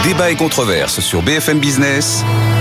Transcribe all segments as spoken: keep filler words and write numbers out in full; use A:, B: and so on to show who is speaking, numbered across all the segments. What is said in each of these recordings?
A: Débat et controverse sur B F M Business.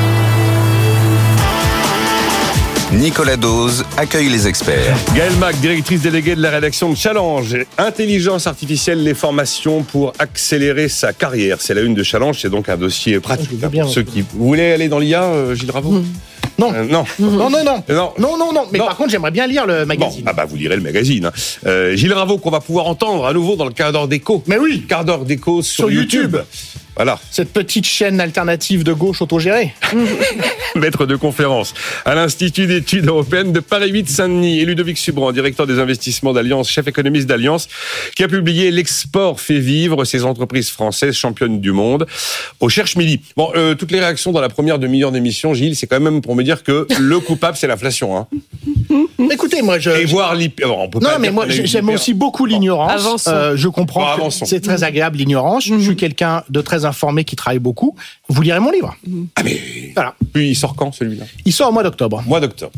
A: Nicolas Dose accueille les experts.
B: Gaëlle Mac, directrice déléguée de la rédaction de Challenge. Intelligence artificielle, les formations pour accélérer sa carrière. C'est la une de Challenge, c'est donc un dossier pratique.
C: Ah, bien,
B: pour ceux qui... Vous voulez aller dans l'I A, euh, Gilles Ravaud
C: mmh. Non.
B: Euh, non.
C: non, non, non,
B: non,
C: non, non, non. Mais
B: non.
C: par contre, j'aimerais bien lire le magazine.
B: Bon, ah bah vous lirez le magazine. Hein. Euh, Gilles Ravaud qu'on va pouvoir entendre à nouveau dans le quart d'heure d'écho.
C: Mais oui,
B: quart d'heure d'écho sur,
C: sur YouTube.
B: YouTube. Voilà.
C: Cette petite chaîne alternative de gauche autogérée.
B: Maître de conférence à l'Institut d'études européennes de Paris huit Saint-Denis. Et Ludovic Subran, directeur des investissements d'Alliance, chef économiste d'Alliance, qui a publié L'export fait vivre ces entreprises françaises championnes du monde au Cherche Midi. Bon, euh, toutes les réactions dans la première demi-heure d'émission, Gilles, c'est quand même pour me dire que le coupable, c'est l'inflation. Hein.
C: Écoutez, moi, je...
B: Et voir l'I P... Alors, on peut
C: non,
B: pas
C: mais moi, j'aime aussi beaucoup l'ignorance. Euh, je comprends bon, que c'est très agréable, l'ignorance. Mmh. Je suis quelqu'un de très informé qui travaille beaucoup. Vous lirez mon livre.
B: Ah, mais... Voilà. Puis, il sort quand, celui-là ?
C: Il sort au mois d'octobre.
B: Mois d'octobre.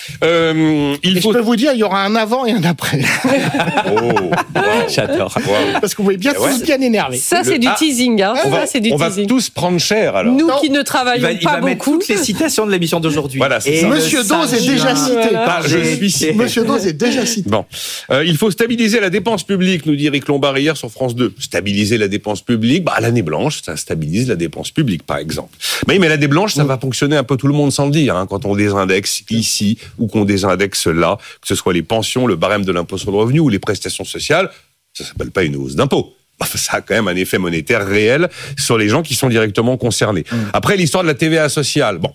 B: Euh, il
C: et
B: faut...
C: je peux vous dire, il y aura un avant et un après.
B: Oh, wow.
D: J'adore.
B: Wow.
C: Parce que vous voyez bien tous ouais. bien énervé.
E: Ça, c'est
B: Le...
E: du
B: ah,
E: teasing. Hein.
B: On, va,
E: ça, c'est du
B: on
E: teasing.
B: va tous prendre cher, alors.
E: Nous
C: non.
E: qui ne travaillons
D: il va,
E: pas
D: il va
E: beaucoup.
D: mettre toutes les citations de l'émission d'aujourd'hui.
B: Voilà, c'est
C: et
B: ça.
C: Monsieur Dose est déjà cité.
E: Voilà.
B: Ah, je suis
C: Monsieur Dose est déjà cité.
B: Bon. Euh, il faut stabiliser la dépense publique, nous dit Éric Lombard hier sur France deux. Stabiliser la dépense publique, bah, l'année blanche, ça stabilise la dépense publique, par exemple. Mais, mais l'année blanche, ça mmh. va fonctionner un peu tout le monde sans le dire, hein, quand on désindexe ici ou qu'on désindexe là, que ce soit les pensions, le barème de l'impôt sur le revenu ou les prestations sociales, ça s'appelle pas une hausse d'impôt. Ça a quand même un effet monétaire réel sur les gens qui sont directement concernés. Mmh. Après, l'histoire de la T V A sociale, bon,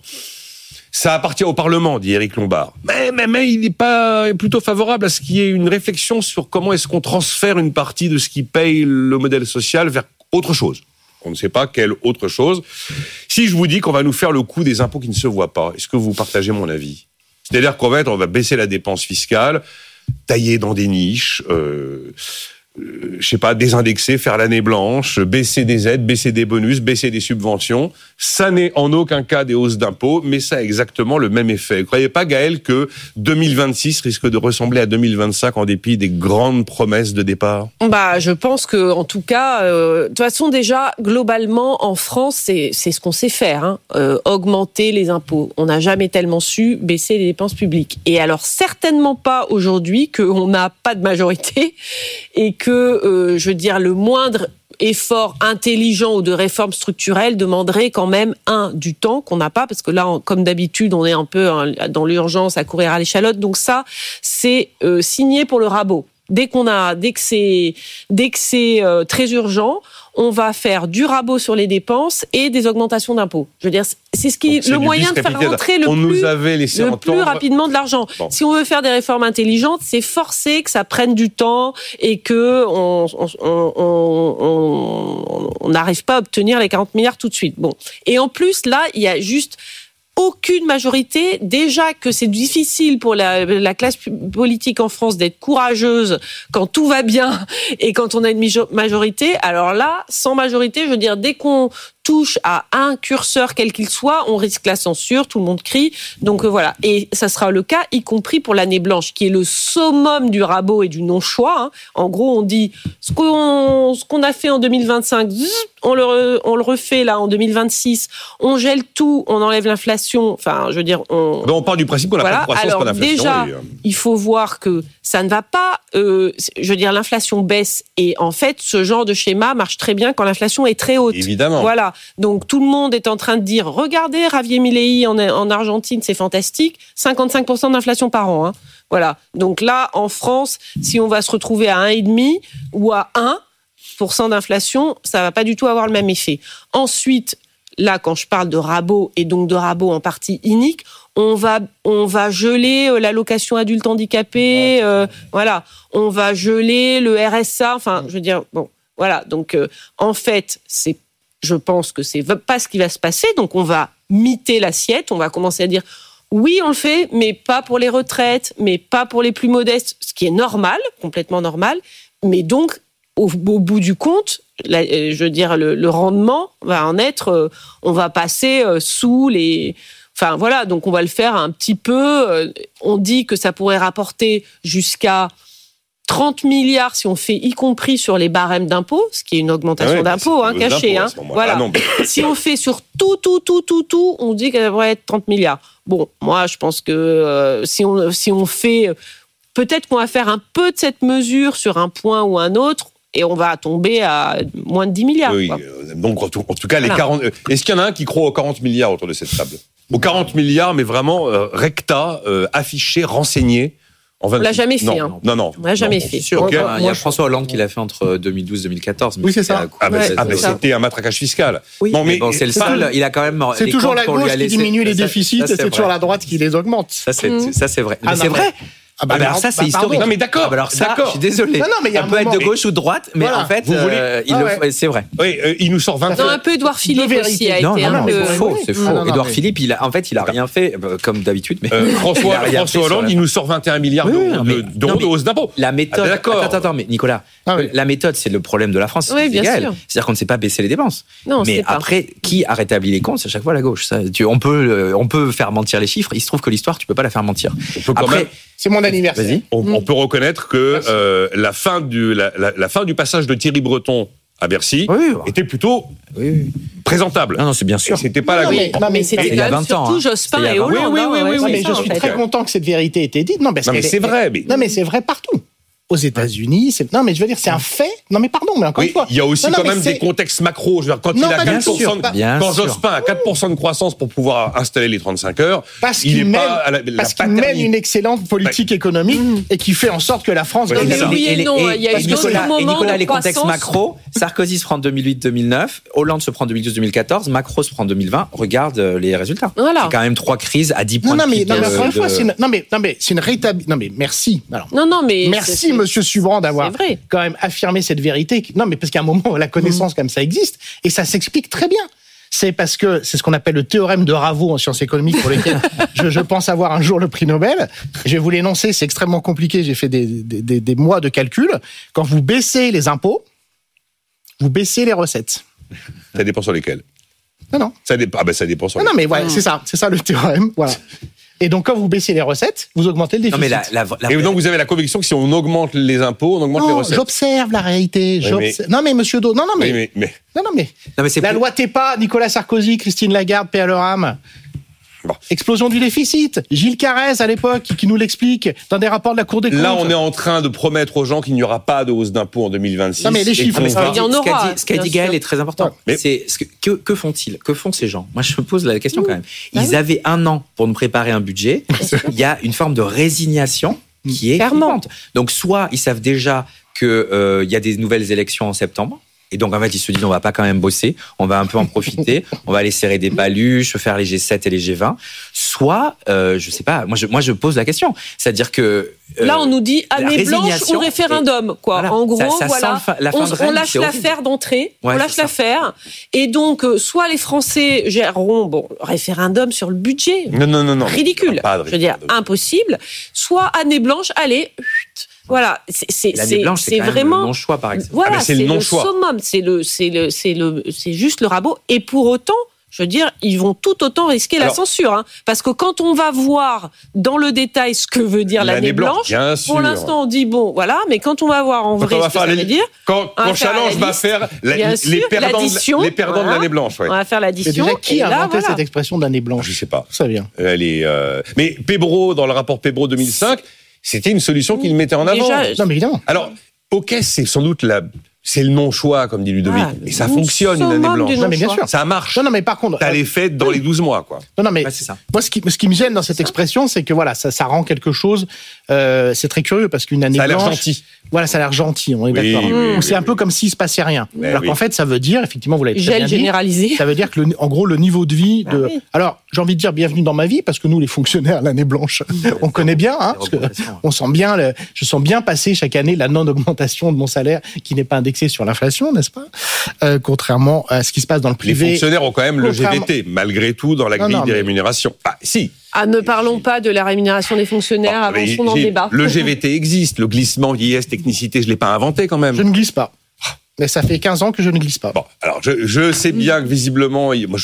B: ça appartient au Parlement, dit Éric Lombard. Mais, mais, mais il n'est pas plutôt favorable à ce qu'il y ait une réflexion sur comment est-ce qu'on transfère une partie de ce qui paye le modèle social vers autre chose. On ne sait pas quelle autre chose. Si je vous dis qu'on va nous faire le coup des impôts qui ne se voient pas, est-ce que vous partagez mon avis ? C'est-à-dire qu'en fait, on va baisser la dépense fiscale, tailler dans des niches, euh, euh, je sais pas, désindexer, faire l'année blanche, baisser des aides, baisser des bonus, baisser des subventions. Ça n'est en aucun cas des hausses d'impôts, mais ça a exactement le même effet. Ne croyez pas, Gaëlle, que deux mille vingt-six risque de ressembler à deux mille vingt-cinq en dépit des grandes promesses de départ ?
E: Bah, je pense que, en tout cas, euh, de toute façon, déjà, globalement, en France, c'est, c'est ce qu'on sait faire, hein, euh, augmenter les impôts. On n'a jamais tellement su baisser les dépenses publiques. Et alors, certainement pas aujourd'hui qu'on n'a pas de majorité et que, euh, je veux dire, le moindre effort intelligent ou de réforme structurelle demanderait quand même, un, du temps qu'on n'a pas, parce que là, comme d'habitude, on est un peu dans l'urgence à courir à l'échalote. Donc ça, c'est euh, signé pour le rabot. Dès qu'on a, dès que c'est, dès que c'est euh, très urgent, on va faire du rabot sur les dépenses et des augmentations d'impôts. Je veux dire, c'est ce qui, le moyen de faire rentrer le
B: on
E: plus,
B: nous avait laissé
E: le
B: entendre...
E: plus rapidement de l'argent. Bon. Si on veut faire des réformes intelligentes, c'est forcé que ça prenne du temps et que on, on, on, on n'arrive pas à obtenir les quarante milliards tout de suite. Bon. Et en plus, là, il y a juste aucune majorité. Déjà que c'est difficile pour la, la classe politique en France d'être courageuse quand tout va bien et quand on a une majorité. Alors là, sans majorité, je veux dire, dès qu'on touche à un curseur quel qu'il soit, on risque la censure, tout le monde crie. Donc euh, voilà. Et ça sera le cas, y compris pour l'année blanche, qui est le summum du rabot et du non-choix. Hein. En gros, on dit ce qu'on, ce qu'on a fait en deux mille vingt-cinq, on le, on le refait là en deux mille vingt-six, on gèle tout, on enlève l'inflation. Enfin, je veux dire, on...
B: Ben on part du principe qu'on n'a
E: voilà.
B: pas de croissance,
E: Alors,
B: pas d'inflation.
E: Déjà,
B: et...
E: il faut voir que ça ne va pas... Euh, je veux dire, l'inflation baisse. Et en fait, ce genre de schéma marche très bien quand l'inflation est très haute.
B: Évidemment.
E: Voilà. Donc, tout le monde est en train de dire, regardez, Javier Milei en, en Argentine, c'est fantastique, cinquante-cinq pour cent d'inflation par an. Hein. Voilà. Donc là, en France, si on va se retrouver à un virgule cinq ou à un pour cent d'inflation, ça va pas du tout avoir le même effet. Ensuite, là, quand je parle de rabot, et donc de rabot en partie inique, on va, on va geler l'allocation adulte handicapé, euh, voilà. On va geler le R S A, enfin, je veux dire, bon, voilà. Donc, euh, en fait, c'est je pense que c'est pas ce qui va se passer. Donc, on va miter l'assiette. On va commencer à dire, oui, on le fait, mais pas pour les retraites, mais pas pour les plus modestes, ce qui est normal, complètement normal. Mais donc, au, au bout du compte, la, je veux dire, le, le rendement va en être, euh, on va passer euh, sous les... Enfin, voilà, donc on va le faire un petit peu. Euh, on dit que ça pourrait rapporter jusqu'à trente milliards si on fait y compris sur les barèmes d'impôts, ce qui est une augmentation ah ouais, d'impôts hein, cachée. Hein. Voilà. Ah non, mais... Si on fait sur tout, tout, tout, tout, tout, on dit qu'elle devrait être trente milliards. Bon, moi, je pense que euh, si on si on fait, peut-être qu'on va faire un peu de cette mesure sur un point ou un autre. Et on va tomber à moins de dix milliards. Oui, quoi.
B: Donc en tout, en tout cas, les voilà. quarante. Est-ce qu'il y en a un qui croit aux quarante milliards autour de cette table ? Aux quarante milliards, mais vraiment euh, recta, euh, affiché, renseigné. En
E: on l'a jamais fait.
B: Non,
E: hein.
B: non, non.
E: On l'a jamais
B: non,
E: fait.
D: Sûr, okay. Il y a François Hollande qui l'a fait entre deux mille douze et deux mille quatorze.
C: Oui, c'est ça.
B: Ah, ben, ouais, ah, ben, c'était un matraquage fiscal.
D: Oui, bon, mais, mais bon, c'est le seul. Il a quand même.
C: C'est toujours la gauche qui diminue les déficits et c'est toujours la droite qui les augmente.
D: Ça, c'est ça, c'est vrai.
C: Ah, c'est vrai.
D: Ah bah, ah bah alors ça c'est bah, historique.
B: Non mais d'accord.
D: Ah bah alors ça,
B: d'accord.
D: Je suis désolé.
C: Non, non, mais il y a
D: un peut être de gauche ou de droite, mais voilà. en fait,
B: vous voulez...
D: euh, il ah ouais. le... c'est vrai.
B: Oui, euh, il nous sort vingt.
E: Non, un peu Édouard Philippe aussi a
D: non,
E: été
D: non,
E: un
D: non,
E: peu.
D: C'est faux, c'est faux. Édouard
C: mais...
D: Philippe, il a, en fait, il a rien fait comme d'habitude, mais
B: euh, François, François Hollande, il nous sort vingt et un milliards d'euros de hausse d'impôts.
D: La méthode. D'accord. Attends, attends, mais Nicolas, la méthode, c'est le problème de la France.
E: Oui, bien sûr.
D: C'est-à-dire qu'on ne sait pas baisser les dépenses.
E: Non,
D: mais après, qui a rétabli les comptes ? C'est à chaque fois la gauche. On peut, on peut faire mentir les chiffres. Il se trouve que l'histoire, tu peux pas la faire mentir.
B: Après.
C: C'est mon anniversaire.
B: On, mmh. on peut reconnaître que euh, la, fin du, la, la, la fin du passage de Thierry Breton à Bercy oui, oui. était plutôt oui, oui. présentable.
D: Non, non, c'est bien sûr.
B: Et c'était pas
C: non,
B: la
C: mais, non, mais
E: c'était
D: il y a vingt ans.
E: Surtout Jospin et Hollande.
C: Oui, oui, oui, oui, oui mais je suis très content que cette vérité ait été dite. Non, parce
B: non mais c'est vrai. Mais...
C: Non, mais c'est vrai partout. Aux États-Unis, c'est... non mais je veux dire, c'est un fait. Non mais pardon, mais encore
B: oui,
C: une fois.
B: Il y a aussi
C: non,
B: quand
C: non,
B: même
C: c'est...
B: des contextes macro. Je veux dire, quand
C: non,
B: il a quatre pour cent,
C: sûr,
B: de... quand Jospin a quatre pour cent de croissance pour pouvoir installer les trente-cinq heures,
C: parce
B: il
C: qu'il
B: est
C: mène,
B: pas à la, la
C: parce qu'il mène une excellente politique bah, économique mmh. et qui fait en sorte que la France
E: gagne.
C: Ouais,
E: oui et non, il y a eu d'autres moments.
D: Et Nicolas, les
E: croissance.
D: contextes macro, Sarkozy se prend en deux mille huit deux mille neuf, Hollande se prend en deux mille douze deux mille quatorze, Macron se prend en deux mille vingt. Regarde les résultats.
E: Voilà.
D: C'est quand même trois crises à dix points.
C: Non, non, mais,
D: de
C: non, mais encore une fois, c'est une, non, mais, non, mais c'est une rétablissement. Non, mais merci. Alors,
E: non, non, mais.
C: Merci, monsieur Subran, d'avoir quand même affirmé cette vérité. Non, mais parce qu'à un moment, la connaissance, mmh. comme ça existe, et ça s'explique très bien. C'est parce que c'est ce qu'on appelle le théorème de Ravo en sciences économiques, pour lequel je, je pense avoir un jour le prix Nobel. Je vais vous l'énoncer, c'est extrêmement compliqué. J'ai fait des, des, des, des mois de calcul. Quand vous baissez les impôts, vous baissez les recettes.
B: Ça dépend sur lesquels.
C: Non, non.
B: Ça dépend. Ah ben ça dépend sur.
C: Non, non mais ouais, mmh. c'est ça, c'est ça le théorème. Voilà. Et donc, quand vous baissez les recettes, vous augmentez le déficit.
D: Non, mais la, la, la...
B: Et donc, vous avez la conviction que si on augmente les impôts, on augmente
C: non,
B: les recettes.
C: J'observe la réalité.
B: Oui, mais...
C: Non, mais monsieur Do, non, non, mais,
B: oui, mais, mais...
C: non, non, mais,
D: non, mais c'est
C: la
D: plus...
C: loi Tepa, Nicolas Sarkozy, Christine Lagarde, P. Ram. Bon. Explosion du déficit. Gilles Carrez, à l'époque, qui nous l'explique dans des rapports de la Cour des comptes.
B: Là, on est en train de promettre aux gens qu'il n'y aura pas de hausse d'impôts en deux mille vingt-six.
C: Non, mais les chiffres,
E: mais il y en aura.
D: Ce qu'a dit Gaël est très important. Mais... C'est ce que, que, que font-ils? Que font ces gens? Moi, je me pose la question quand même. Ils avaient un an pour nous préparer un budget. Il y a une forme de résignation qui est criante. Donc, soit ils savent déjà qu'il euh, y a des nouvelles élections en septembre. Et donc, en fait, ils se disent, on va pas quand même bosser, on va un peu en profiter, on va aller serrer des paluches, faire les G sept et les G vingt. Soit, euh, je sais pas, moi je, moi, je pose la question. C'est-à-dire que...
E: Euh, Là, on nous dit année blanche ou référendum, quoi.
D: Voilà,
E: en gros,
D: ça, ça
E: voilà,
D: la fin
E: on,
D: de règne,
E: on lâche l'affaire d'entrée,
D: ouais,
E: on lâche l'affaire. Et donc, euh, soit les Français géreront, bon, référendum sur le budget.
B: Non, non, non, non.
E: Ridicule.
B: Pas de
E: je veux dire, impossible. Soit année blanche, allez, chut. Voilà, c'est c'est c'est,
D: blanche, c'est, c'est
E: vraiment
D: le non-choix par exemple.
E: Voilà,
B: ah c'est,
E: c'est
B: le,
E: le summum, c'est le c'est le c'est le c'est juste le rabot. Et pour autant, je veux dire, ils vont tout autant risquer Alors, la censure, hein, parce que quand on va voir dans le détail ce que veut dire l'année, l'année blanche,
B: blanche
E: pour l'instant on dit bon, voilà, mais quand on va voir en
B: quand
E: vrai ce que ça
B: les,
E: veut dire,
B: quand, quand Challenge va faire la, les, sûr, perdants de, les perdants
E: voilà,
B: de l'année blanche, ouais.
E: On va faire l'addition.
C: Déjà, qui a
E: là,
C: inventé
E: voilà.
C: cette expression d'année blanche?
B: Je sais pas.
C: Ça vient.
B: Elle est. Euh... Mais Pébro, dans le rapport Pébro deux mille cinq. C'était une solution qu'il mettait en avant.
E: Déjà,
C: non, mais évidemment.
B: Alors, ok, c'est sans doute la, c'est le non-choix, comme dit Ludovic. Ah, mais ça fonctionne, une année blanche.
C: Non, mais bien sûr.
B: Ça marche.
C: Non, non, mais par contre.
B: T'as euh, les fêtes dans oui. les douze mois, quoi.
C: Non, non, mais.
D: Ouais, c'est ça.
C: Moi, ce qui, ce qui me gêne dans cette expression, c'est que voilà, ça, ça rend quelque chose, euh, c'est très curieux parce qu'une année blanche. Ça a
B: l'air gentil.
C: Voilà, ça a l'air gentil, on est
B: oui,
C: d'accord.
B: Oui,
C: oui,
B: oui,
C: c'est
B: oui,
C: un peu comme s'il se passait rien.
B: Mais
C: alors
B: oui.
C: qu'en fait, ça veut dire, effectivement, vous l'avez très bien dit.
E: Gel généralisé.
C: Ça veut dire que, le, en gros, le niveau de vie de. Ah, oui. Alors, j'ai envie de dire bienvenue dans ma vie parce que nous, les fonctionnaires, l'année blanche, on connaît bien, hein, parce que on sent bien, le, je sens bien passer chaque année la non-augmentation de mon salaire qui n'est pas indexée sur l'inflation, n'est-ce pas? Euh, contrairement à ce qui se passe dans le privé.
B: Les fonctionnaires ont quand même le G V T, malgré tout, dans la grille non, non, des mais... rémunérations. Ah, si.
E: Ah, ne parlons pas de la rémunération des fonctionnaires, bon, avançons dans le débat.
B: Le G V T existe, le glissement vieillesse, technicité, je l'ai pas inventé quand même.
C: Je ne glisse pas. Mais ça fait quinze ans que je ne glisse pas.
B: Bon, alors je, je sais bien que visiblement, moi je,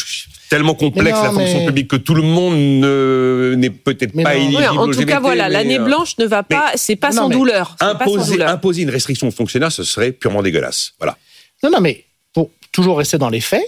B: tellement complexe non, la fonction mais... publique que tout le monde ne, n'est peut-être mais pas non. éligible
E: oui, en
B: au
E: tout
B: G B T,
E: cas, voilà, l'année euh... blanche ne va pas, mais... c'est pas, non, sans douleur. C'est
B: imposer,
E: pas sans douleur.
B: Imposer une restriction aux fonctionnaires, ce serait purement dégueulasse. Voilà.
C: Non, non, mais pour toujours rester dans les faits,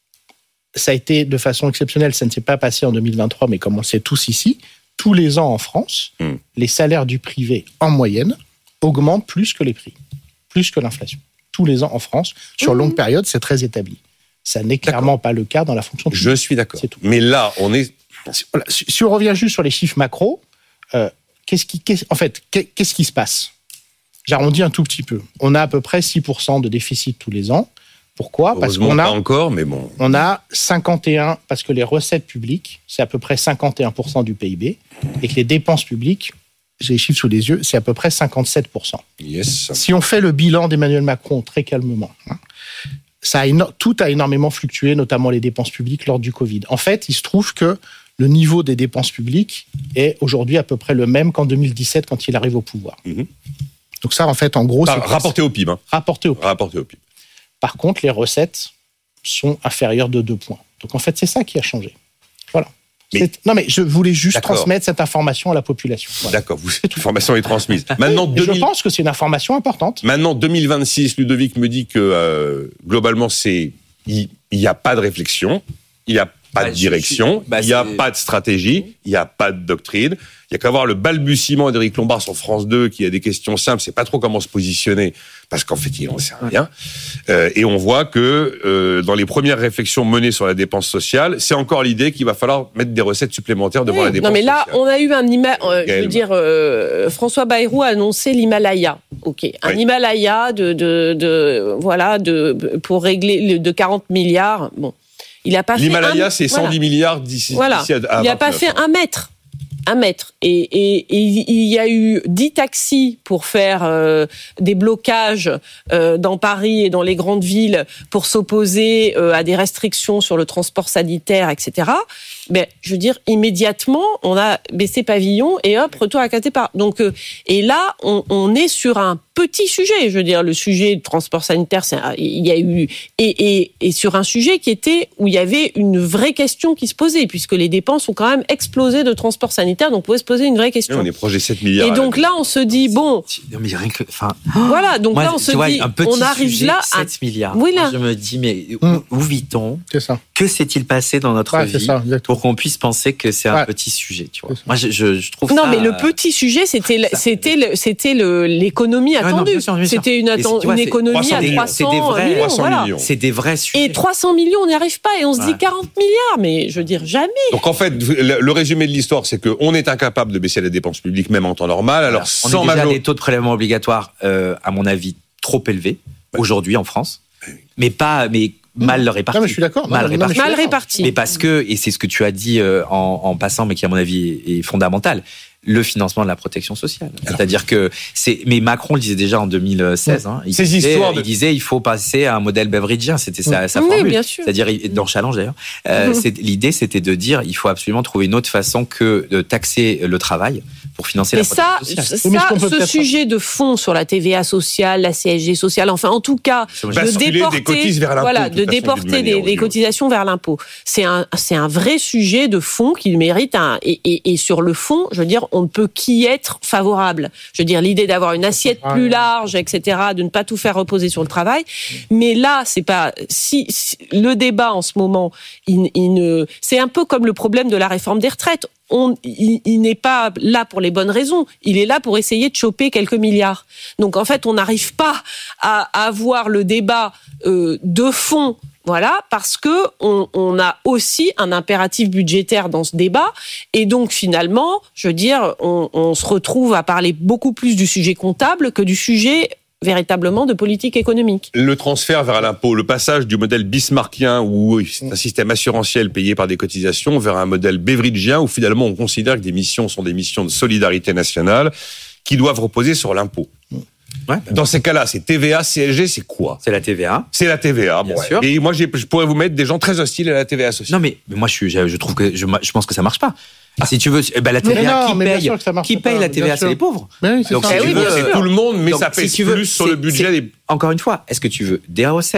C: ça a été de façon exceptionnelle, ça ne s'est pas passé en deux mille vingt-trois, mais comme on le sait tous ici, tous les ans en France, mm. les salaires du privé, en moyenne, augmentent plus que les prix, plus que l'inflation. Tous les ans en France, sur mmh. longue période, c'est très établi. Ça n'est clairement d'accord. pas le cas dans la fonction publique.
B: Je suis d'accord. C'est tout. Mais là, on est...
C: Voilà. Si, si on revient juste sur les chiffres macro, euh, qu'est-ce qui, qu'est-ce, en fait, qu'est-ce qui se passe ? J'arrondis un tout petit peu. On a à peu près six pour cent de déficit tous les ans. Pourquoi ? Parce qu'on a
B: pas encore, mais bon.
C: On a cinquante et un, parce que les recettes publiques, c'est à peu près cinquante et un pour cent du P I B, et que les dépenses publiques, j'ai les chiffres sous les yeux, c'est à peu près cinquante-sept pour cent.
B: Yes.
C: Si on fait le bilan d'Emmanuel Macron très calmement, hein, ça a éno- tout a énormément fluctué, notamment les dépenses publiques lors du Covid. En fait, il se trouve que le niveau des dépenses publiques est aujourd'hui à peu près le même qu'en deux mille dix-sept quand il arrive au pouvoir. Mm-hmm. Donc ça, en fait, en gros...
B: Par, c'est rapporté au P I B. Hein.
C: Rapporté au P I B.
B: Rapporté au P I B.
C: Par contre, les recettes sont inférieures de deux points. Donc en fait, c'est ça qui a changé. Voilà. Mais, non, mais je voulais juste d'accord. transmettre cette information à la population. Voilà.
B: D'accord, vous, cette information est transmise. Maintenant, deux mille...
C: Je pense que c'est une information importante.
B: Maintenant, deux mille vingt-six, Ludovic me dit que euh, globalement, c'est il n'y a pas de réflexion, il n'y a pas bah, de direction, suis... bah, il n'y a pas de stratégie, il n'y a pas de doctrine. Il y a qu'à voir le balbutiement d'Éric Lombard sur France deux, qui a des questions simples, c'est pas trop comment se positionner, parce qu'en fait, il n'en sait rien. Euh, et on voit que euh, dans les premières réflexions menées sur la dépense sociale, c'est encore l'idée qu'il va falloir mettre des recettes supplémentaires devant oui, la dépense sociale. Non, mais là,
E: sociale. On a eu un Hima... Euh, je veux dire, euh, François Bayrou a annoncé l'Himalaya. Ok, un oui. Himalaya de, de, de, voilà, de, pour régler de quarante milliards. Bon, il a pas fait
B: L'Himalaya,
E: un...
B: c'est cent dix voilà. milliards d'ici,
E: voilà.
B: d'ici à, à
E: il n'a pas fait un mètre. Un mètre. Et, et, et il y a eu dix taxis pour faire euh, des blocages euh, dans Paris et dans les grandes villes pour s'opposer euh, à des restrictions sur le transport sanitaire, et cetera. Mais je veux dire, immédiatement, on a baissé pavillon et hop, retour à Catépa. Donc, euh, et là, on, on est sur un petit sujet. Je veux dire, le sujet du transport sanitaire, c'est, il y a eu et, et, et sur un sujet qui était où il y avait une vraie question qui se posait, puisque les dépenses ont quand même explosé de transport sanitaire, donc on pouvait se poser une vraie question.
B: Oui, on est proche des sept milliards.
E: Et donc là, on se dit bon.
D: Non, mais rien que, enfin.
E: Voilà, donc
D: moi,
E: là, on se
D: vois,
E: dit,
D: un petit
E: on arrive
D: sujet,
E: là
D: à sept milliards.
E: Oui, là.
D: Moi, je me dis, mais
C: hum.
D: où vit-on ?
C: C'est ça.
D: Que s'est-il passé dans notre
C: ouais,
D: vie
C: ça,
D: pour qu'on puisse penser que c'est un ouais. petit sujet, tu vois ? Moi, je, je, je trouve
E: non,
D: ça.
E: Non, mais le petit sujet, c'était, ça, c'était, le, c'était le, l'économie attendue. Ouais, non, bien sûr, bien sûr. C'était une, atten- vois, une économie à trois cents millions.
D: trois cents
E: voilà.
D: millions. C'est des vrais sujets.
E: Et trois cents millions, on n'y arrive pas. Et on se ouais. dit quarante milliards. Mais je veux dire, jamais.
B: Donc en fait, le résumé de l'histoire, c'est qu'on est incapable de baisser les dépenses publiques, même en temps normal. Alors,
D: on
B: sans
D: a déjà
B: major...
D: des taux de prélèvement obligatoires, euh, à mon avis, trop élevés ouais. aujourd'hui en France. Mais pas, mais mal répartis.
C: Non, mais je suis d'accord.
D: Mal
C: non,
D: répartis.
E: Mal répartis.
D: Mais parce que, et c'est ce que tu as dit euh, en, en passant, mais qui à mon avis est, est fondamental, le financement de la protection sociale. Alors, c'est-à-dire que c'est, mais Macron le disait déjà en deux mille seize. Hein, il, disait, histoires de... il disait, il faut passer à un modèle beveridgien. C'était sa, sa
E: oui,
D: formule.
E: Bien sûr.
D: C'est-à-dire dans Challenge d'ailleurs. Euh, c'est, l'idée, c'était de dire, il faut absolument trouver une autre façon que de taxer le travail pour financer
E: mais
D: la protection
E: ça,
D: sociale.
E: Ça, mais ce, ce sujet de fond sur la T V A sociale, la C S G sociale, enfin, en tout cas, de déporter, voilà, de déporter des, des cotisations vers l'impôt. C'est un, c'est un vrai sujet de fond qui mérite un, et, et, et sur le fond, je veux dire, on ne peut qu'y être favorable. Je veux dire, l'idée d'avoir une assiette plus large, et cetera, de ne pas tout faire reposer sur le travail. Mais là, c'est pas, si, si le débat en ce moment, il, il ne, c'est un peu comme le problème de la réforme des retraites. On, il, il n'est pas là pour les bonnes raisons. Il est là pour essayer de choper quelques milliards. Donc en fait, on n'arrive pas à, à avoir le débat euh, de fond. Voilà, parce que on, on a aussi un impératif budgétaire dans ce débat, et donc finalement, je veux dire, on, on se retrouve à parler beaucoup plus du sujet comptable que du sujet véritablement de politique économique.
B: Le transfert vers l'impôt, le passage du modèle bismarckien où c'est un système assurantiel payé par des cotisations vers un modèle beveridgien où finalement on considère que des missions sont des missions de solidarité nationale qui doivent reposer sur l'impôt. Ouais. Dans ces cas-là, c'est T V A, C S G, c'est quoi ?
D: C'est la T V A.
B: C'est la T V A,
D: bien
B: bon,
D: sûr.
B: Et moi, j'ai, je pourrais vous mettre des gens très hostiles à la T V A sociale.
D: Non, mais, mais moi, je, suis, je trouve que je, je pense que ça marche pas. Ah. Si tu veux, bah, la T V A,
C: non,
D: qui paye, qui paye
C: pas,
D: la T V A, c'est les pauvres.
C: Oui, c'est
B: donc,
C: ça.
B: si tu veux, c'est tout le monde, mais
D: donc,
B: ça pèse
D: si tu veux,
B: plus sur le budget.
D: Des... Encore une fois, est-ce que tu veux des recettes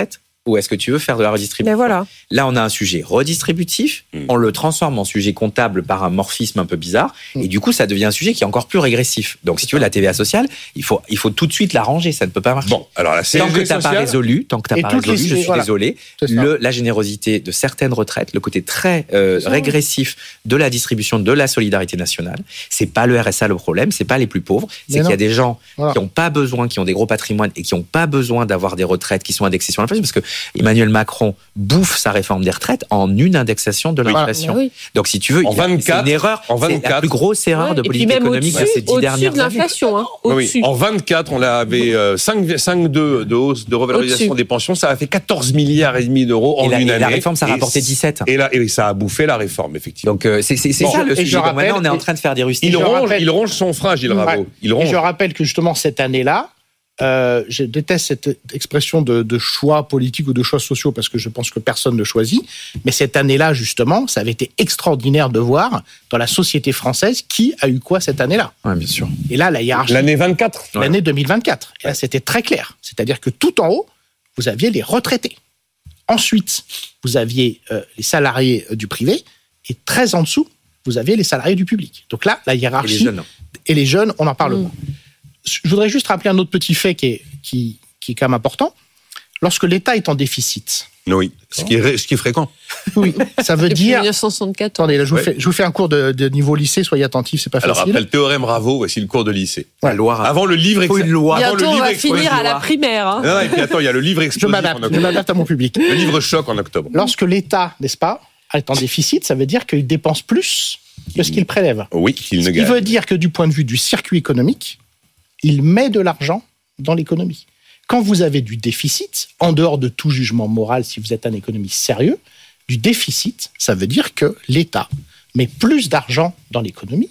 D: ou est-ce que tu veux faire de la redistribution ?
E: Ben voilà.
D: Là, on a un sujet redistributif, mmh. on le transforme en sujet comptable par un morphisme un peu bizarre, mmh. et du coup, ça devient un sujet qui est encore plus régressif. Donc, si tu veux, la T V A sociale, il faut, il faut tout de suite la ranger, ça ne peut pas marcher.
B: Bon, alors la C S G
D: tant que tu n'as pas résolu, tant que tu n'as pas résolu,
C: les...
D: je suis
C: voilà.
D: désolé, le, la générosité de certaines retraites, le côté très euh, régressif de la distribution de la solidarité nationale, c'est pas le R S A le problème, c'est pas les plus pauvres, c'est qu'il y a des gens voilà. qui n'ont pas besoin, qui ont des gros patrimoines et qui n'ont pas besoin d'avoir des retraites qui sont indexées sur l'inflation, parce que Emmanuel Macron bouffe sa réforme des retraites en une indexation de l'inflation. Oui. Donc, si tu veux,
B: en
D: il a,
B: vingt-quatre,
D: c'est une erreur,
B: en vingt-quatre,
D: c'est la plus grosse erreur ouais, de politique économique de ces dix dernières
E: années. Au-dessus de l'inflation, hein, au-dessus.
B: Oui, en vingt-quatre, on avait euh, cinq virgule deux de hausse de revalorisation au-dessus. Des pensions, ça a fait quatorze milliards et demi d'euros en
D: et la,
B: une
D: et
B: année.
D: La réforme, ça a rapporté dix-sept.
B: Et, là, et ça a bouffé la réforme, effectivement.
D: Donc, euh, c'est, c'est, c'est bon, ça le sujet. Donc, maintenant, on est en train de faire des rustiques.
B: Il ronge, il ronge son frein, Gilles Raveau. Ouais. Il ronge.
C: Et je rappelle que justement, cette année-là, Euh, je déteste cette expression de, de choix politiques ou de choix sociaux parce que je pense que personne ne choisit. Mais cette année-là, justement, ça avait été extraordinaire de voir dans la société française qui a eu quoi cette année-là.
D: Oui, bien sûr.
C: Et là, la hiérarchie.
B: L'année vingt-quatre.
C: L'année deux mille vingt-quatre. Et là, c'était très clair. C'est-à-dire que tout en haut, vous aviez les retraités. Ensuite, vous aviez euh, les salariés du privé. Et très en dessous, vous aviez les salariés du public. Donc là, la hiérarchie. Et les jeunes, et les jeunes on en parle moins. Mmh. Je voudrais juste rappeler un autre petit fait qui est, qui, qui est quand même important. Lorsque l'État est en déficit...
B: Oui, ce qui est, ce qui est fréquent.
C: Oui, ça veut
E: Depuis
C: dire...
E: dix-neuf cent soixante-quatorze.
C: Attendez, là, je, vous
B: ouais.
C: fais, je vous fais un cours de, de niveau lycée, soyez attentifs, c'est pas
B: Alors,
C: facile.
B: Alors, après le théorème Raveau, voici le cours de lycée.
C: Ouais.
D: La loi.
B: Avant le livre...
D: Faut une loi.
E: Bientôt,
B: Avant le
E: on
B: livre
E: va finir à la primaire. Hein.
B: Non, non, et puis attends, il y a le livre explosif
C: je m'adapte,
B: en octobre.
C: Je m'adapte à mon public.
B: Le livre choc en octobre.
C: Lorsque l'État, n'est-ce pas, est en déficit, ça veut dire qu'il dépense plus que ce qu'il prélève.
B: Oui, qu'il ne
C: gagne. Ce qui veut dire que du point de vue du circuit économique, il met de l'argent dans l'économie. Quand vous avez du déficit, en dehors de tout jugement moral, si vous êtes un économiste sérieux, du déficit, ça veut dire que l'État met plus d'argent dans l'économie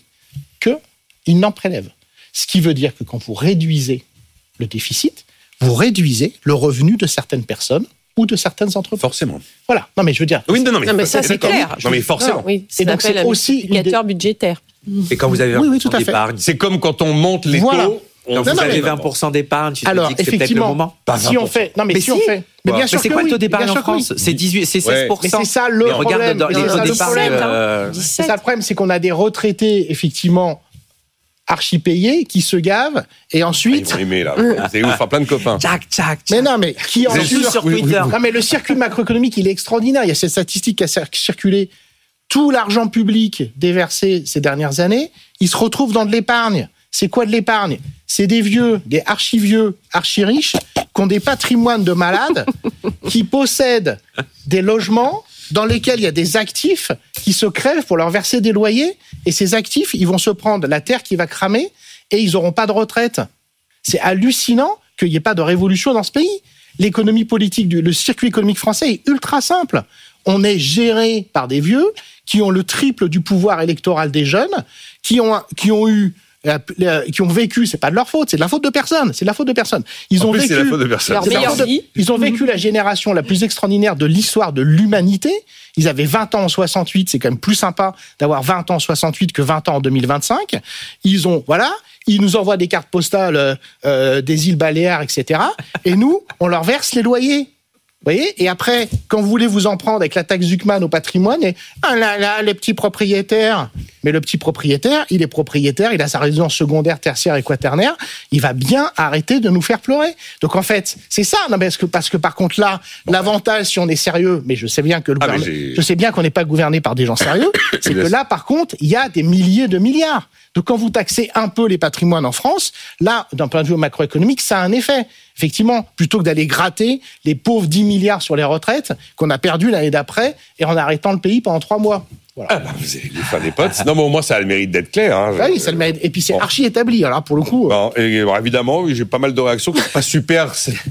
C: qu'il n'en prélève. Ce qui veut dire que quand vous réduisez le déficit, vous réduisez le revenu de certaines personnes ou de certaines entreprises.
B: Forcément.
C: Voilà. Non, mais je veux dire...
B: Oui, non, non, mais,
E: non, mais ça, c'est clair.
B: Non, mais forcément.
E: Non, oui, c'est donc, c'est un aussi indicateur dé... budgétaire.
D: Et quand vous avez
C: oui, oui, tout à fait.
D: d'épargne.
B: C'est comme quand on monte les
C: voilà.
B: taux...
D: Quand
C: non,
D: vous
C: non,
D: avez
C: mais,
D: vingt pour cent d'épargne, tu te
C: alors,
D: dis que c'est peut-être le moment.
C: Pas si on fait, non mais, mais si, si on fait, mais bien
D: ouais.
C: sûr
D: mais c'est
C: que
D: quoi
C: oui,
D: le taux d'épargne en France
C: oui.
D: C'est dix-huit, c'est seize pour cent.
C: Mais c'est ça le
D: mais
C: problème.
D: Regarde dans les taux d'épargne.
C: Euh... C'est ça le problème, c'est qu'on a des retraités effectivement archi-payés qui se gavent et ensuite.
B: Ah, ils vont aimer là. C'est ouf, plein de copains.
D: Tchac, tchac.
C: Mais non, mais qui en
D: sur, sur Twitter.
C: Non mais le circuit macroéconomique, il est extraordinaire. Il y a cette statistique qui a circulé. Tout l'argent public déversé ces dernières années, il se retrouve dans de l'épargne. C'est quoi de l'épargne ? C'est des vieux, des archi-vieux, archi-riches, qui ont des patrimoines de malades, qui possèdent des logements dans lesquels il y a des actifs qui se crèvent pour leur verser des loyers. Et ces actifs, ils vont se prendre la terre qui va cramer et ils n'auront pas de retraite. C'est hallucinant qu'il n'y ait pas de révolution dans ce pays. L'économie politique, du, le circuit économique français est ultra simple. On est géré par des vieux qui ont le triple du pouvoir électoral des jeunes, qui ont, qui ont eu... qui ont vécu, c'est pas de leur faute, c'est de la faute de personne, c'est de la faute de personne. Ils
B: en
C: ont
B: plus,
C: vécu
B: c'est la faute de personne.
E: Leur meilleure vie.
C: Ils ont vécu la génération la plus extraordinaire de l'histoire de l'humanité. Ils avaient vingt ans en soixante-huit, c'est quand même plus sympa d'avoir vingt ans en soixante-huit que vingt ans en deux mille vingt-cinq. Ils ont, voilà, ils nous envoient des cartes postales euh, des îles Baléares, et cetera. Et nous, on leur verse les loyers. Vous voyez ? Et après, quand vous voulez vous en prendre avec la taxe Zuckman au patrimoine, et ah là là, les petits propriétaires. Mais le petit propriétaire, il est propriétaire, il a sa résidence secondaire, tertiaire et quaternaire. Il va bien arrêter de nous faire pleurer. Donc en fait, c'est ça. Non, parce que parce que par contre là, bon, l'avantage, si on est sérieux, mais je sais bien que le
B: ah,
C: gouvernement, je sais bien qu'on n'est pas gouverné par des gens sérieux, c'est que là, par contre, il y a des milliers de milliards. Donc quand vous taxez un peu les patrimoines en France, là, d'un point de vue macroéconomique, ça a un effet. Effectivement, plutôt que d'aller gratter les pauvres dix milliards sur les retraites qu'on a perdu l'année d'après et en arrêtant le pays pendant trois mois. Voilà.
B: Ah bah vous avez les fins des potes. Non, mais au moins ça a le mérite d'être clair. Hein.
C: Ah oui, ça le mérite. Et puis c'est
B: bon. archi
C: établi. Alors pour le coup.
B: Bon, et, bon, évidemment, oui, j'ai pas mal de réactions qui sont pas super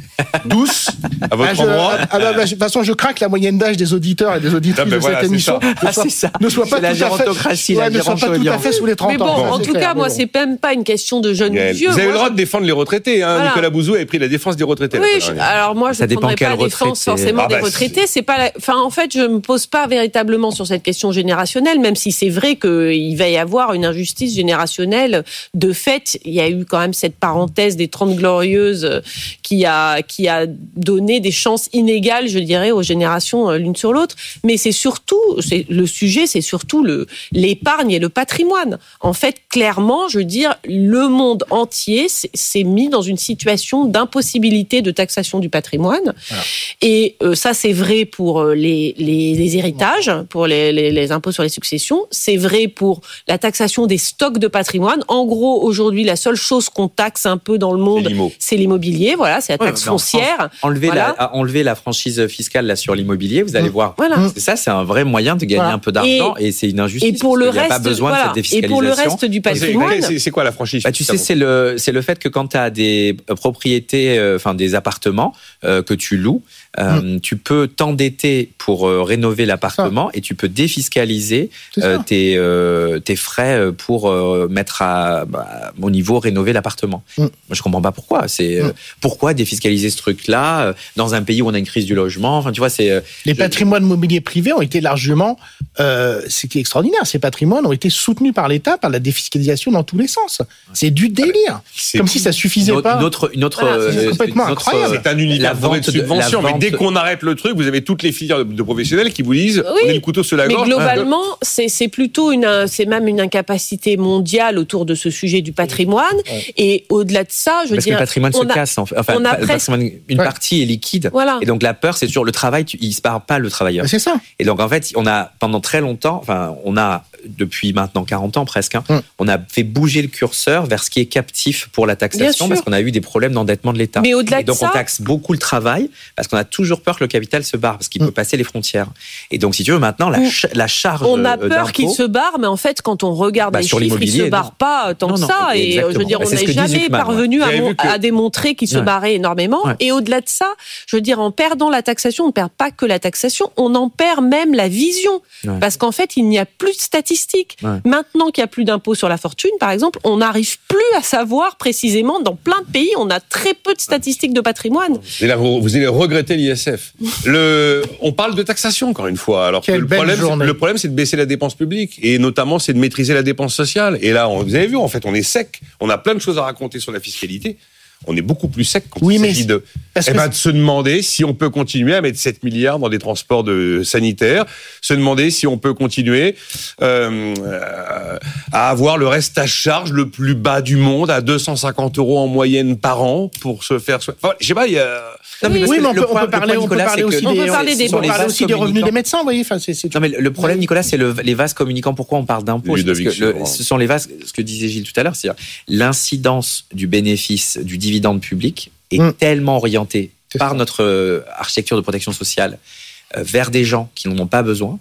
B: douces à votre
C: ah, je,
B: endroit.
C: Ah, bah, bah, de toute façon, je crains que la moyenne d'âge des auditeurs et des auditrices ah, ben de
B: voilà,
C: cette émission
B: ne
C: soit,
D: ah, ça.
C: ne soit pas
D: c'est
C: tout
D: la
C: à fait,
D: la
C: ouais, ne soit pas tout à fait sous les trente
E: mais bon,
C: ans.
E: en tout
C: clair,
E: cas, moi,
C: bon.
E: c'est même pas une question de jeunes ou vieux.
B: Vous avez
E: moi,
B: le droit
E: je...
B: de défendre les retraités. Hein. Voilà. Nicolas Bouzou avait pris la défense des retraités.
E: Oui, je, alors moi, je ne prendrai pas la défense forcément ah, bah, des retraités. C'est pas, la... enfin, en fait, je me pose pas véritablement sur cette question générale. générationnel, même si c'est vrai qu'il va y avoir une injustice générationnelle. De fait, il y a eu quand même cette parenthèse des Trente Glorieuses qui a, qui a donné des chances inégales, je dirais, aux générations l'une sur l'autre. Mais c'est surtout, c'est, le sujet, c'est surtout le, l'épargne et le patrimoine. En fait, clairement, je veux dire, le monde entier s'est mis dans une situation d'impossibilité de taxation du patrimoine. Voilà. Et euh, ça, c'est vrai pour les, les, les héritages, pour les, les, les impôts sur les successions. C'est vrai pour la taxation des stocks de patrimoine. En gros, aujourd'hui, la seule chose qu'on taxe un peu dans le monde, c'est, c'est l'immobilier. Voilà, c'est la taxe ouais, foncière.
D: Enlever,
E: voilà.
D: la, enlever la franchise fiscale là, sur l'immobilier, vous allez mmh. voir. Voilà. Ça, c'est un vrai moyen de gagner voilà. un peu d'argent et, et c'est une injustice.
E: Et pour le reste,
D: il n'y a pas besoin
E: voilà.
D: de cette défiscalisation.
E: Et pour le reste du patrimoine.
B: C'est, c'est quoi la franchise?
D: Bah, tu sais, c'est le, c'est le fait que quand tu as des propriétés, euh, enfin des appartements euh, que tu loues, euh, mmh. tu peux t'endetter pour euh, rénover l'appartement ça. Et tu peux défiscaliser euh, tes, euh, tes frais pour euh, mettre à, bah, au niveau rénover l'appartement. Mmh. Moi, je comprends pas pourquoi. C'est mmh. euh, pourquoi défiscaliser ce truc-là euh, dans un pays où on a une crise du logement. Enfin, tu vois, c'est euh,
C: les
D: je...
C: patrimoines immobiliers privés ont été largement, euh, c'est qui est extraordinaire. Ces patrimoines ont été soutenus par l'État par la défiscalisation dans tous les sens. C'est du délire. C'est comme si ça suffisait
D: une
C: pas.
D: Une autre, une autre,
C: voilà, c'est
D: euh,
C: complètement
D: une autre,
C: incroyable.
B: C'est un univers de subventions. Mais dès qu'on arrête le truc, vous avez toutes les filières de professionnels qui vous disent oui, on est le couteau sur la gorge.
E: Mais globalement, hein. c'est, c'est plutôt une, c'est même une incapacité mondiale autour de ce sujet du patrimoine. Ouais. Et au-delà de ça, je veux
D: Parce
E: dire,
D: que le patrimoine se
E: a,
D: casse. Enfin,
E: on a
D: le
E: presque...
D: patrimoine, une ouais. partie est liquide.
E: Voilà.
D: Et donc la peur, c'est toujours le travail. Tu, il se barre pas le travailleur.
C: C'est ça.
D: Et donc en fait, on a pendant très longtemps, enfin, on a depuis maintenant quarante ans presque, hein, hum. on a fait bouger le curseur vers ce qui est captif pour la taxation parce qu'on a eu des problèmes d'endettement de l'État.
E: Mais au-delà
D: et donc
E: de ça,
D: on taxe beaucoup le travail parce qu'on a toujours peur que le capital se barre parce qu'il hum. peut passer les frontières. Et donc si tu veux maintenant la, ch- la charge
E: on a
D: peur
E: d'impôt, qu'il se barre, mais en fait quand on regarde bah, les chiffres, il se barre non. pas tant non, non, que ça. Et je veux dire, bah, on n'est jamais parvenu à, mon, que... à démontrer qu'il se ouais. barrait énormément. Ouais. Et au-delà de ça, je veux dire, en perdant la taxation, on ne perd pas que la taxation, on en perd même la vision, ouais. parce qu'en fait il n'y a plus de statistiques. Ouais. Maintenant qu'il n'y a plus d'impôt sur la fortune, par exemple, on n'arrive plus à savoir précisément, dans plein de pays, on a très peu de statistiques de patrimoine.
B: Vous allez, vous allez regretter l'I S F. Le, on parle de taxation, encore une fois. Alors que le problème, c'est, le problème, c'est de baisser la dépense publique. Et notamment, c'est de maîtriser la dépense sociale. Et là, on, vous avez vu, en fait, on est sec. On a plein de choses à raconter sur la fiscalité. On est beaucoup plus sec quand oui, il s'agit de, eh ben, de se demander si on peut continuer à mettre sept milliards dans des transports de sanitaires, se demander si on peut continuer euh, à avoir le reste à charge le plus bas du monde à deux cent cinquante euros en moyenne par an pour se faire... Enfin, je sais pas, il y a...
C: Non, mais oui, mais on peut, on peut parler, on peut parler aussi des, parler des, on parler aussi des revenus des médecins, vous voyez. Enfin, c'est, c'est
D: non, mais le problème, Nicolas, c'est le, les vases communicants. Pourquoi on parle d'impôts? Parce que le, ce sont les vases, ce que disait Gilles tout à l'heure, c'est l'incidence du bénéfice du dividende public est mmh. tellement orientée c'est par ça. notre euh, architecture de protection sociale euh, vers des gens qui n'en ont pas besoin,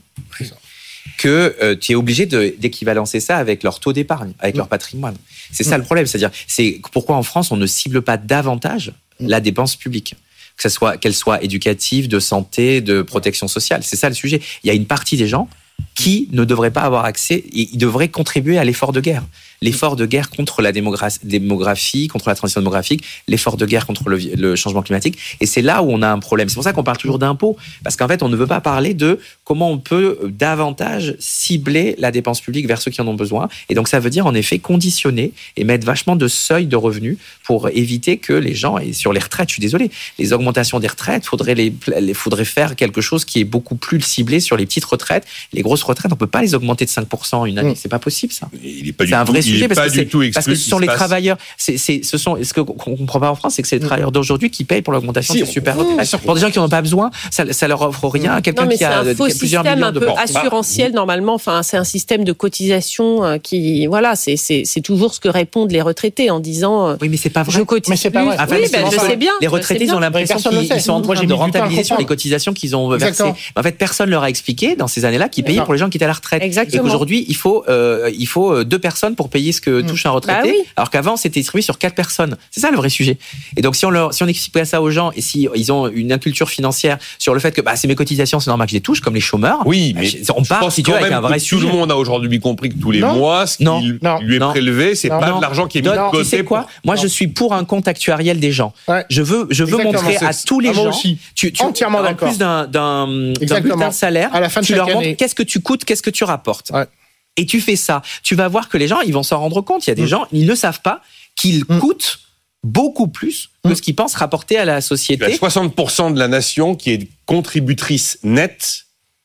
D: que euh, tu es obligé de, d'équivalencer ça avec leur taux d'épargne, avec mmh. leur patrimoine. C'est mmh. ça le problème. C'est-à-dire, c'est pourquoi en France, on ne cible pas davantage mmh. la dépense publique. Que ça soit, qu'elle soit éducative, de santé, de protection sociale. C'est ça le sujet. Il y a une partie des gens qui ne devraient pas avoir accès, et ils devraient contribuer à l'effort de guerre. L'effort de guerre contre la démographie, contre la transition démographique, l'effort de guerre contre le, le changement climatique. Et c'est là où on a un problème. C'est pour ça qu'on parle toujours d'impôts. Parce qu'en fait, on ne veut pas parler de comment on peut davantage cibler la dépense publique vers ceux qui en ont besoin. Et donc, ça veut dire, en effet, conditionner et mettre vachement de seuils de revenus pour éviter que les gens, et sur les retraites, je suis désolé, les augmentations des retraites, faudrait les, les faudrait faire quelque chose qui est beaucoup plus ciblé sur les petites retraites. Les grosses retraites, on peut pas les augmenter de cinq pour cent une année. Mmh. C'est pas possible, ça.
B: Il est pas
D: c'est
B: du
D: un vrai
B: tout,
D: sujet parce,
B: pas
D: que
B: du tout
D: parce que ce sont les passe. travailleurs. C'est, c'est, ce sont, ce qu'on comprend pas en France, c'est que c'est les travailleurs d'aujourd'hui qui payent pour l'augmentation si, des super retraites. Pour des gens qui n'en ont pas besoin, ça, ça leur offre rien. Quelqu'un
E: non, mais
D: qui a,
E: c'est un faux
D: qui a plusieurs
E: système
D: millions
E: un
D: de
E: peu
D: portes.
E: assurantiel normalement. Enfin, c'est un système de cotisation qui, voilà, c'est, c'est, c'est toujours ce que répondent les retraités en disant.
D: Oui, mais c'est pas vrai.
E: Je cotise.
C: Mais c'est pas vrai.
E: Enfin, oui, ben, je sais bien.
D: Les retraités, ils ont l'impression qu'ils sont en train de rentabiliser sur les cotisations qu'ils ont versées. En fait, personne leur a expliqué dans ces années-là qu'ils payaient pour les gens qui étaient à la retraite.
E: Exactement.
D: Et qu'aujourd'hui, il faut, euh, il faut deux personnes pour payer ce que touche un retraité.
E: Bah oui.
D: Alors qu'avant, c'était distribué sur quatre personnes. C'est ça le vrai sujet. Et donc, si on leur, si on explique ça aux gens et si ils ont une inculture financière sur le fait que, bah, c'est mes cotisations, c'est normal que je les touche, comme les chômeurs.
B: Oui, mais
D: bah, on part, si tu veux, avec un vrai
B: tout
D: sujet.
B: Tout le monde a aujourd'hui compris que tous les
D: non.
B: mois, ce qui
D: non.
B: lui est
D: non.
B: prélevé, c'est
D: non.
B: pas
D: non.
B: de l'argent qui est mis de côté.
D: Tu sais quoi?
B: Pour...
D: Moi, non. je suis pour un compte actuariel des gens.
C: Ouais.
D: Je veux, je veux
C: Exactement,
D: montrer
C: c'est...
D: à tous les
C: ah,
D: gens.
C: aussi.
D: Tu, tu,
C: Entièrement
D: en
C: d'accord.
D: plus d'un, d'un, d'un bulletin de salaire,
C: à la fin de
D: tu leur
C: année.
D: montres qu'est-ce que tu tu coûtes, qu'est-ce que tu rapportes.
C: Ouais.
D: Et tu fais ça. Tu vas voir que les gens, ils vont s'en rendre compte. Il y a des mmh. gens, ils ne savent pas qu'ils mmh. coûtent beaucoup plus que mmh. ce qu'ils pensent rapporter à la société.
B: Il y a soixante pour cent de la nation qui est contributrice nette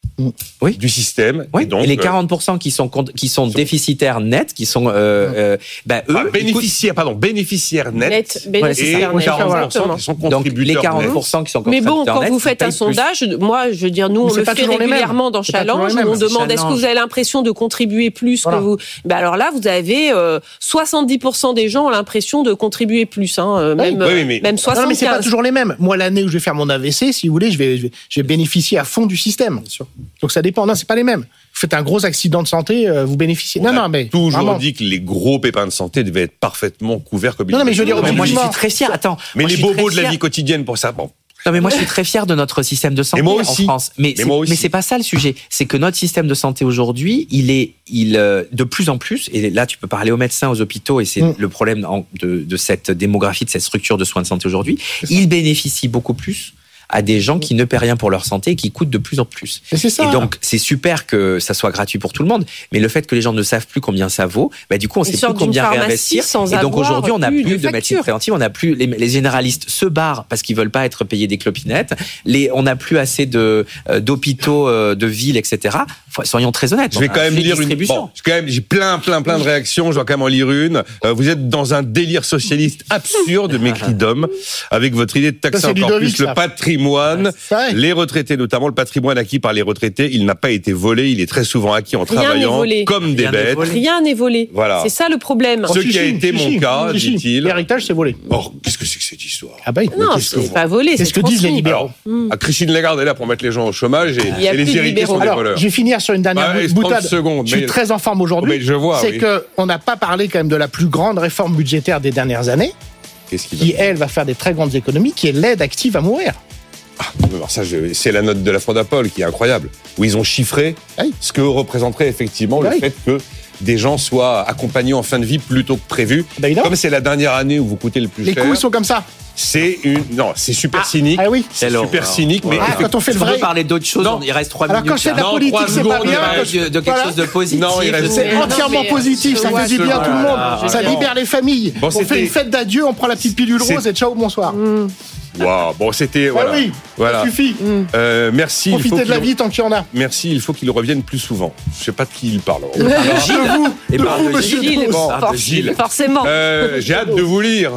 B: oui. du système.
D: Oui.
B: Et, donc,
D: et les quarante pour cent qui sont, qui sont déficitaires nets, qui sont... Euh, euh, bah, eux,
B: ah, bénéficiaires, écoute, pardon, bénéficiaires nets.
E: Net, bénéficiaires
B: et quarante pour cent qui sont contributeurs
D: donc, les quarante pour cent qui sont
E: contributeurs
D: nets.
E: Mais bon, quand vous faites un sondage, plus. moi, je veux dire, nous, on le fait régulièrement dans Challenge, où on demande est-ce que vous avez l'impression de contribuer plus voilà. que vous... Ben alors là, vous avez euh, soixante-dix pour cent des gens ont l'impression de contribuer plus, hein, même,
C: oui,
E: oui, mais, même soixante-quinze.
C: Non, mais c'est pas toujours les mêmes. Moi, l'année où je vais faire mon A V C, si vous voulez, je vais, je vais, je vais bénéficier à fond du système. Bien sûr. Donc ça dépend. Non, c'est pas les mêmes. Vous faites un gros accident de santé, vous bénéficiez.
B: On
C: non,
B: a
C: non, mais
B: toujours
C: vraiment.
B: dit que les gros pépins de santé devaient être parfaitement couverts comme.
C: Non, non mais je veux dire,
D: mais moi je suis très fier. Attends,
B: mais
D: moi,
B: les bobos de la vie quotidienne pour ça, bon.
D: Non mais moi je suis très fier de notre système de santé en France. Mais, mais, c'est, mais c'est pas ça le sujet. C'est que notre système de santé aujourd'hui, il est, il de plus en plus. Et là, tu peux parler aux médecins, aux hôpitaux, et c'est mmh. le problème de, de cette démographie, de cette structure de soins de santé aujourd'hui. Il bénéficie beaucoup plus à des gens qui ne paient rien pour leur santé et qui coûtent de plus en plus.
C: Et, c'est ça.
D: Et donc, c'est super que ça soit gratuit pour tout le monde, mais le fait que les gens ne savent plus combien ça vaut, bah, du coup, on ne sait plus combien réinvestir. Et donc, aujourd'hui, on n'a plus de, de médecine préventive, on n'a plus, les, les généralistes se barrent parce qu'ils veulent pas être payés des clopinettes, les, on n'a plus assez de, euh, d'hôpitaux, euh, de villes, et cetera. Soyons très honnêtes.
B: Je vais quand même lire une, bon, quand même, j'ai plein, plein, plein de réactions, je vais quand même en lire une. Euh, vous êtes dans un délire socialiste absurde, mes cris d'homme, avec votre idée de taxer ça, encore plus le patrimoine. Ouais. Les retraités, notamment le patrimoine acquis par les retraités, il n'a pas été volé, il est très souvent acquis en Rien travaillant comme des
E: Rien
B: bêtes.
E: N'est Rien n'est volé. Voilà. C'est ça le problème.
B: Ce qui a été mon cas, dit-il.
C: L'héritage, c'est volé.
B: Oh, qu'est-ce que c'est que cette histoire?
C: Ah bah,
E: non, c'est que pas volé.
C: C'est ce que disent les libéraux.
B: Alors, mm. Christine Lagarde est là pour mettre les gens au chômage et, et les héritiers sont des voleurs.
C: Alors, je vais finir sur une dernière
B: ah,
C: boutade.
B: Secondes,
C: je suis très en forme aujourd'hui.
B: Je vois.
C: C'est
B: oui.
C: qu'on n'a pas parlé quand même de la plus grande réforme budgétaire des dernières années,
B: Qu'est-ce qui,
C: qui elle va faire des très grandes économies, qui est l'aide active à mourir.
B: Ah, alors ça, je, c'est la note de la Fondapol qui est incroyable, où ils ont chiffré oui. ce que représenterait effectivement oui. le fait que des gens soient accompagnés en fin de vie plutôt que prévu. Ben, comme c'est la dernière année où vous coûtez le plus
C: Les
B: cher.
C: Les coûts sont comme ça.
B: C'est une non, c'est super
C: ah,
B: cynique.
C: Ah oui,
B: c'est super alors, cynique, mais
C: ah, quand on fait le vrai,
D: on peut parler d'autres choses. Non. Il reste trois
C: alors
D: minutes.
C: Alors quand je fais de la politique, c'est pas bien.
D: De, de quelque voilà. chose de positif.
B: Non, il reste...
C: C'est entièrement non, positif. Ça fait du bien à tout le monde.
B: Ah,
C: ça libère les familles.
B: Bon,
C: on fait une fête d'adieu, on prend la petite pilule rose et ciao, bonsoir.
B: Mm. Waouh, bon, c'était voilà.
C: Ah oui, voilà. Ça suffit.
B: Mm. Euh, merci.
C: Profitez de la vie tant qu'il y en a.
B: Merci. Il faut qu'il revienne plus souvent. Je sais pas de qui il parle.
C: De vous, de vous, monsieur
E: Gilles.
B: Gilles.
E: Forcément.
B: Euh, j'ai hâte de vous lire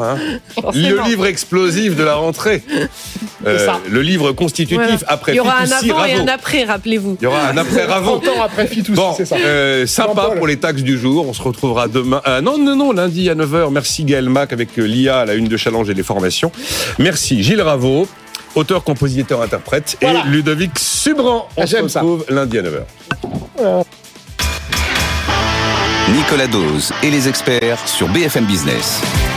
B: le livre explosif de la rentrée. Le livre constitutif après.
E: Il y aura un avant et un après, rappelez-vous.
B: Il y aura un après Ravo.
C: trente ans après Fitous, c'est ça.
B: Sympa pour les taxes du jour. On se retrouvera demain. Non, non, non, lundi à neuf heures. Merci Gaël Mac avec L'I A à la une de Challenge et des formations. Merci Gilles Ravo, auteur, compositeur, interprète, voilà. et Ludovic Subran. On ah, se retrouve ça. lundi à neuf heures.
A: Euh... Nicolas Dose et les experts sur B F M Business.